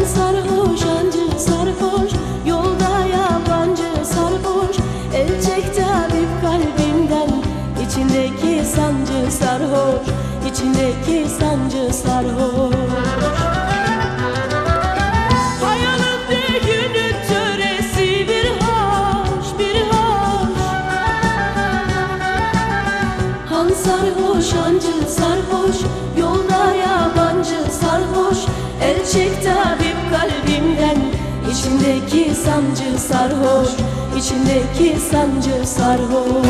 sarhoş, hancı sarhoş, yolda yabancı sarhoş. El çek tabip kalbimden, içindeki sancı sarhoş, içindeki sancı sarhoş. Hayalım düğünün töresi bir hoş, bir hoş. Han sarhoş, hancı sarhoş, yolda yabancı sarhoş. El çek tabip kalbimden, içindeki sancı sarhoş, içindeki sancı sarhoş.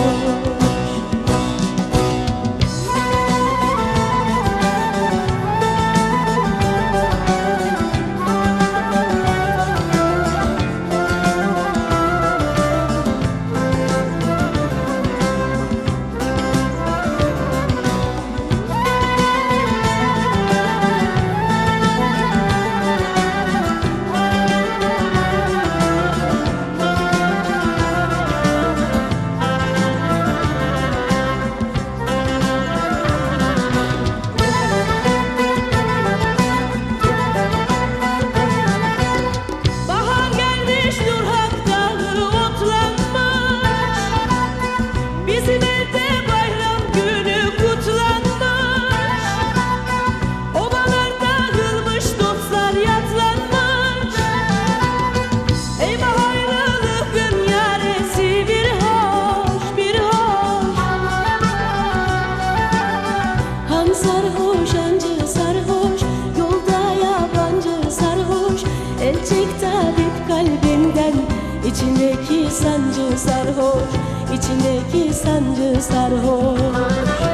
Sarhoş, hancı sarhoş, yolda yabancı sarhoş. El çek tabip kalbimden, içindeki sancı sarhoş, içindeki sancı sarhoş.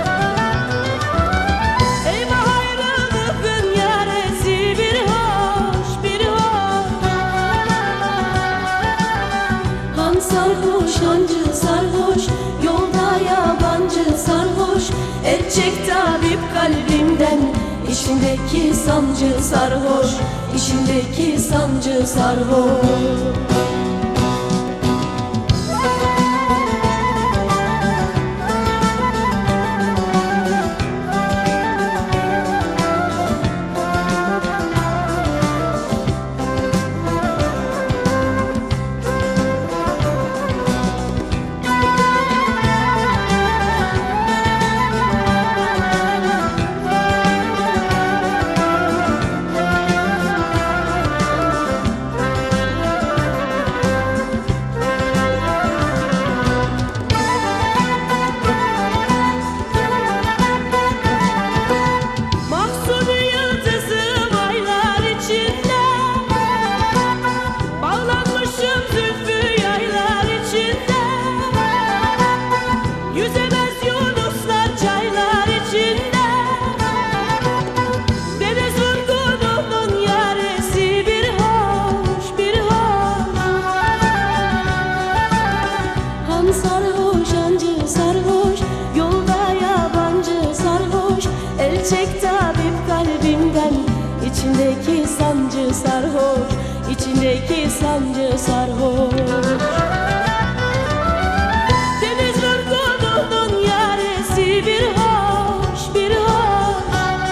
Eyvah ayrılıkın yaresi bir hoş, bir hoş. Han sarhoş, hancı sarhoş, yolda yabancı sarhoş. El çek tabip kalbimden, içindeki sancı sarhoş, içindeki sancı sarhoş. Sarhoş, hancı sarhoş, yolda yabancı sarhoş. El çek tabip kalbimden, içindeki sancı sarhoş, içindeki sancı sarhoş. Deniz vurgununun yaresi bir hoş, bir hoş.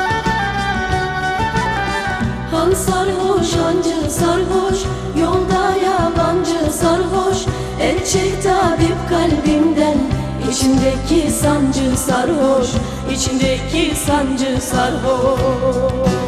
Han sarhoş, hancı sarhoş, yolda yabancı sarhoş. El çek tabip kalbimden, içindeki sancı sarhoş, içindeki sancı sarhoş.